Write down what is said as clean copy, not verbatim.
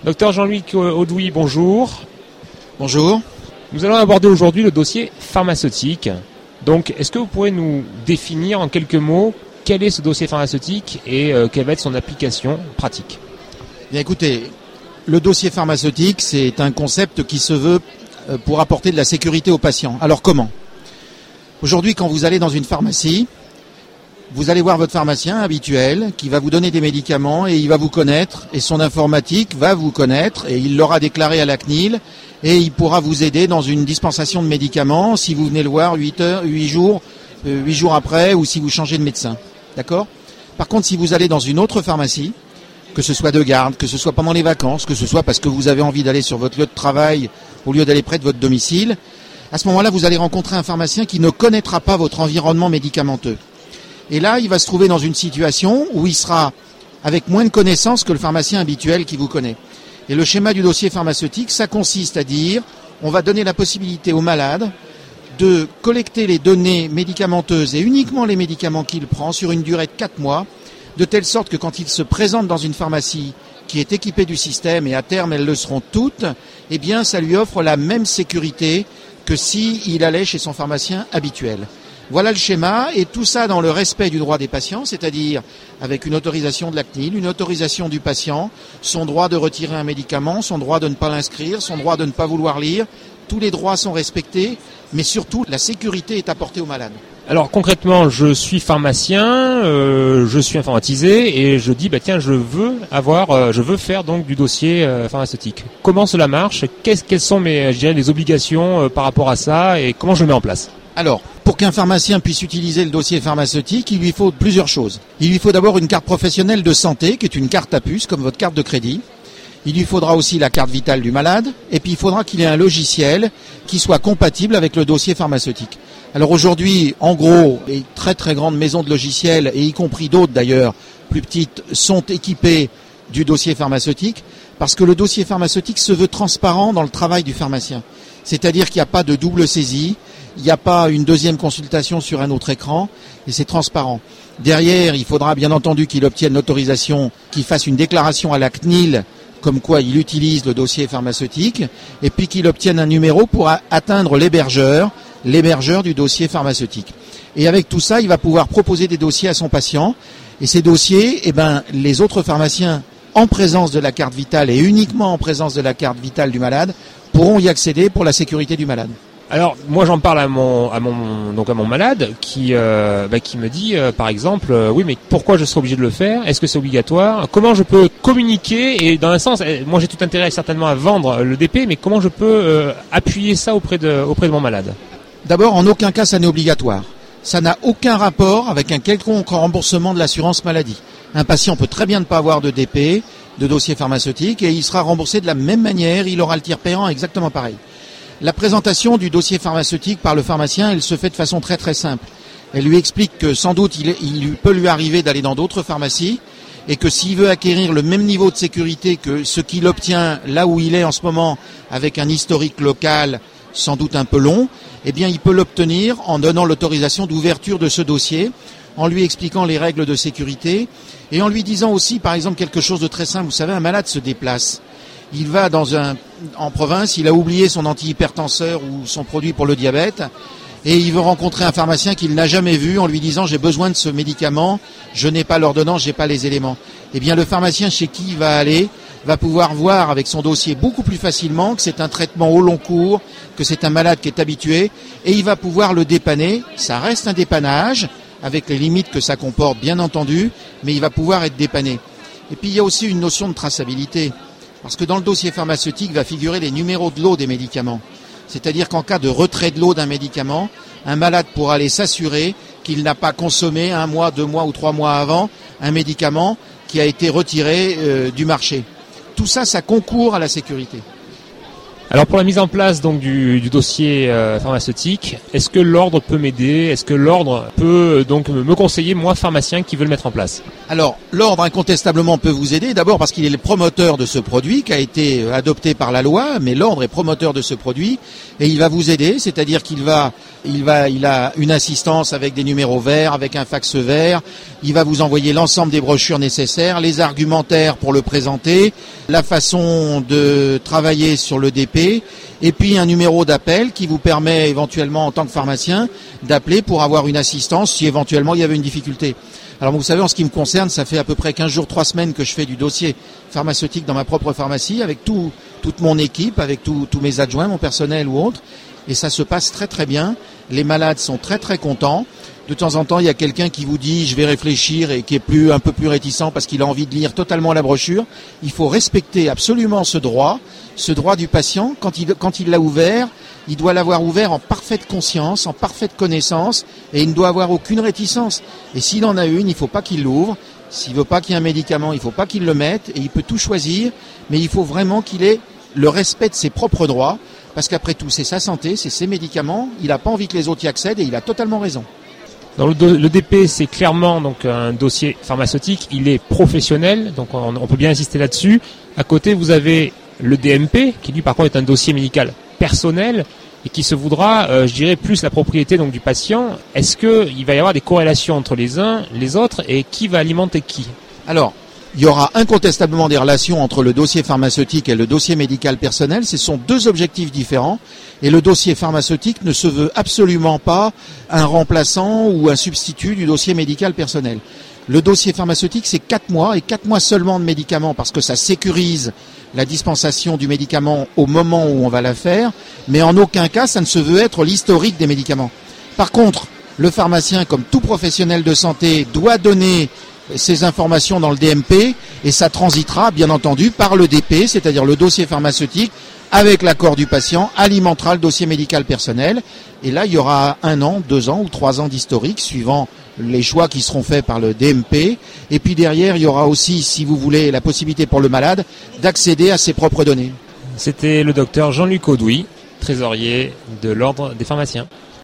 Docteur Jean-Luc Audouy, bonjour. Bonjour. Nous allons aborder aujourd'hui le dossier pharmaceutique. Donc, est-ce que vous pourrez nous définir en quelques mots quel est ce dossier pharmaceutique et quelle va être son application pratique ? Bien écoutez, le dossier pharmaceutique, c'est un concept qui se veut pour apporter de la sécurité aux patients. Alors comment ? Aujourd'hui, quand vous allez dans une pharmacie, vous allez voir votre pharmacien habituel qui va vous donner des médicaments et il va vous connaître et son informatique va vous connaître et il l'aura déclaré à la CNIL et il pourra vous aider dans une dispensation de médicaments si vous venez le voir 8 jours après ou si vous changez de médecin. D'accord ? Par contre, si vous allez dans une autre pharmacie, que ce soit de garde, que ce soit pendant les vacances, que ce soit parce que vous avez envie d'aller sur votre lieu de travail au lieu d'aller près de votre domicile, à ce moment-là, vous allez rencontrer un pharmacien qui ne connaîtra pas votre environnement médicamenteux. Et là, il va se trouver dans une situation où il sera avec moins de connaissances que le pharmacien habituel qui vous connaît. Et le schéma du dossier pharmaceutique, ça consiste à dire, on va donner la possibilité au malade de collecter les données médicamenteuses et uniquement les médicaments qu'il prend sur une durée de 4 mois, de telle sorte que quand il se présente dans une pharmacie qui est équipée du système, et à terme elles le seront toutes, eh bien ça lui offre la même sécurité que s'il allait chez son pharmacien habituel. Voilà le schéma, et tout ça dans le respect du droit des patients, c'est-à-dire avec une autorisation de la CNIL, une autorisation du patient, son droit de retirer un médicament, son droit de ne pas l'inscrire, son droit de ne pas vouloir lire. Tous les droits sont respectés, mais surtout la sécurité est apportée au malade. Alors concrètement, je suis pharmacien, je suis informatisé et je dis tiens, je veux faire donc du dossier pharmaceutique. Comment cela marche ? Quelles sont les obligations par rapport à ça et comment je le mets en place ? Alors, pour qu'un pharmacien puisse utiliser le dossier pharmaceutique, il lui faut plusieurs choses. Il lui faut d'abord une carte professionnelle de santé, qui est une carte à puce, comme votre carte de crédit. Il lui faudra aussi la carte vitale du malade, et puis il faudra qu'il ait un logiciel qui soit compatible avec le dossier pharmaceutique. Alors aujourd'hui, en gros, les très très grandes maisons de logiciels, et y compris d'autres d'ailleurs, plus petites, sont équipées du dossier pharmaceutique, parce que le dossier pharmaceutique se veut transparent dans le travail du pharmacien. C'est-à-dire qu'il n'y a pas de double saisie, il n'y a pas une deuxième consultation sur un autre écran, et c'est transparent. Derrière, il faudra bien entendu qu'il obtienne l'autorisation, qu'il fasse une déclaration à la CNIL, comme quoi il utilise le dossier pharmaceutique, et puis qu'il obtienne un numéro pour atteindre l'hébergeur du dossier pharmaceutique. Et avec tout ça, il va pouvoir proposer des dossiers à son patient, et ces dossiers, les autres pharmaciens, en présence de la carte vitale et uniquement en présence de la carte vitale du malade, pourront y accéder pour la sécurité du malade. Alors moi j'en parle à mon malade qui me dit par exemple oui mais pourquoi je serais obligé de le faire ? Est-ce que c'est obligatoire ? Comment je peux communiquer ? Et dans un sens, moi j'ai tout intérêt certainement à vendre le DP, mais comment je peux appuyer ça auprès de mon malade ? D'abord, en aucun cas ça n'est obligatoire. Ça n'a aucun rapport avec un quelconque remboursement de l'assurance maladie. Un patient peut très bien ne pas avoir de DP, de dossier pharmaceutique, et il sera remboursé de la même manière, il aura le tiers payant exactement pareil. La présentation du dossier pharmaceutique par le pharmacien, elle se fait de façon très très simple. Elle lui explique que sans doute il peut lui arriver d'aller dans d'autres pharmacies et que s'il veut acquérir le même niveau de sécurité que ce qu'il obtient là où il est en ce moment avec un historique local sans doute un peu long, eh bien il peut l'obtenir en donnant l'autorisation d'ouverture de ce dossier, en lui expliquant les règles de sécurité et en lui disant aussi par exemple quelque chose de très simple. Vous savez, un malade se déplace. Il va en province, il a oublié son antihypertenseur ou son produit pour le diabète et il veut rencontrer un pharmacien qu'il n'a jamais vu en lui disant j'ai besoin de ce médicament, je n'ai pas l'ordonnance, j'ai pas les éléments. Eh bien le pharmacien chez qui il va aller va pouvoir voir avec son dossier beaucoup plus facilement que c'est un traitement au long cours, que c'est un malade qui est habitué et il va pouvoir le dépanner. Ça reste un dépannage avec les limites que ça comporte bien entendu, mais il va pouvoir être dépanné. Et puis il y a aussi une notion de traçabilité. Parce que dans le dossier pharmaceutique va figurer les numéros de lot des médicaments. C'est-à-dire qu'en cas de retrait de lot d'un médicament, un malade pourra aller s'assurer qu'il n'a pas consommé 1 mois, 2 mois ou 3 mois avant un médicament qui a été retiré du marché. Tout ça, ça concourt à la sécurité. Alors pour la mise en place donc du dossier pharmaceutique, est-ce que l'ordre peut m'aider ? Est-ce que l'ordre peut donc me conseiller, moi pharmacien, qui veut le mettre en place ? Alors, l'ordre incontestablement peut vous aider, d'abord parce qu'il est le promoteur de ce produit qui a été adopté par la loi, mais l'ordre est promoteur de ce produit et il va vous aider, c'est-à-dire qu'il a une assistance avec des numéros verts, avec un fax vert, il va vous envoyer l'ensemble des brochures nécessaires, les argumentaires pour le présenter, la façon de travailler sur le DP, et puis un numéro d'appel qui vous permet éventuellement en tant que pharmacien d'appeler pour avoir une assistance si éventuellement il y avait une difficulté. Alors vous savez, en ce qui me concerne, ça fait à peu près 15 jours, 3 semaines que je fais du dossier pharmaceutique dans ma propre pharmacie avec toute mon équipe, avec tous mes adjoints, mon personnel ou autre. Et ça se passe très très bien. Les malades sont très très contents. De temps en temps, il y a quelqu'un qui vous dit « je vais réfléchir » et qui est un peu plus réticent parce qu'il a envie de lire totalement la brochure. Il faut respecter absolument ce droit du patient. Quand il l'a ouvert, il doit l'avoir ouvert en parfaite conscience, en parfaite connaissance, et il ne doit avoir aucune réticence. Et s'il en a une, il ne faut pas qu'il l'ouvre. S'il ne veut pas qu'il y ait un médicament, il ne faut pas qu'il le mette, et il peut tout choisir, mais il faut vraiment qu'il ait le respect de ses propres droits, parce qu'après tout, c'est sa santé, c'est ses médicaments, il n'a pas envie que les autres y accèdent, et il a totalement raison. Dans le DP, c'est clairement donc un dossier pharmaceutique, il est professionnel, donc on peut bien insister là-dessus. À côté, vous avez le DMP, qui lui par contre est un dossier médical personnel et qui se voudra, je dirais, plus la propriété donc du patient. Est-ce qu'il va y avoir des corrélations entre les uns, les autres, et qui va alimenter qui? Alors, il y aura incontestablement des relations entre le dossier pharmaceutique et le dossier médical personnel. Ce sont deux objectifs différents. Et le dossier pharmaceutique ne se veut absolument pas un remplaçant ou un substitut du dossier médical personnel. Le dossier pharmaceutique, c'est 4 mois et 4 mois seulement de médicaments parce que ça sécurise la dispensation du médicament au moment où on va la faire. Mais en aucun cas, ça ne se veut être l'historique des médicaments. Par contre, le pharmacien, comme tout professionnel de santé, doit donner ces informations dans le DMP et ça transitera bien entendu par le DP, c'est-à-dire le dossier pharmaceutique avec l'accord du patient, alimentera le dossier médical personnel et là il y aura 1 an, 2 ans ou 3 ans d'historique suivant les choix qui seront faits par le DMP et puis derrière il y aura aussi, si vous voulez, la possibilité pour le malade d'accéder à ses propres données. C'était le docteur Jean-Luc Audouy, trésorier de l'Ordre des pharmaciens.